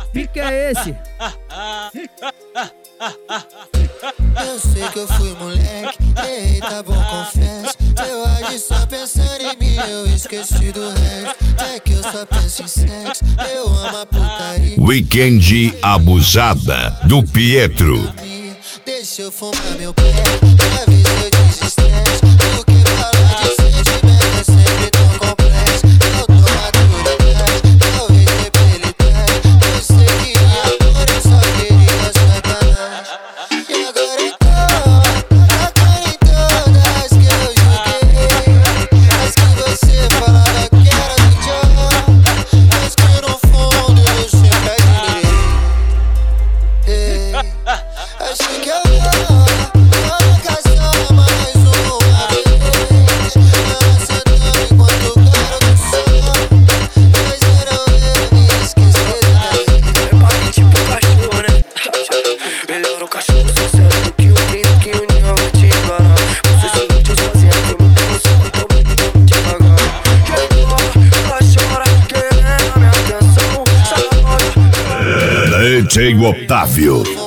pique é esse? Eu sei que eu fui moleque, ei, tá bom, confesso. Eu agi só pensando em mim, eu esqueci do resto. É que eu só penso em sexo, eu amo a putaria. Weekend Abusada, do Pietro. Deixa eu fumar meu pé, pra ver se eu desestresse. Porque falar de sentimento é sempre tão complexo. Eu tô maturidade, talvez rebelidade. Eu sei que amor eu só queria sacanagem. E agora em todas que eu joguei, as que você falava que era do John, mas que no fundo eu sempre admirei. Acho que eu vou casar mais uma vez. Ela sentando enquanto o cara do sol, mas era eu me esquecer dela. Prepare tipo cachorro, né? Melhor o cachorro sucesso do que o trem que o União vai te enganar. Você se iludiu sozinha, foi muita emoção, então muito devagar. Ela chora querendo a minha atenção. DJ Otávio.